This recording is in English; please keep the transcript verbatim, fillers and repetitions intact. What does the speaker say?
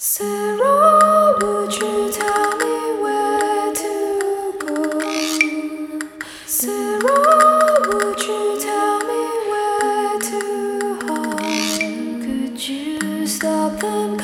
Sarah, would you tell me where to go? Sarah, would you tell me where to hide? Could you stop them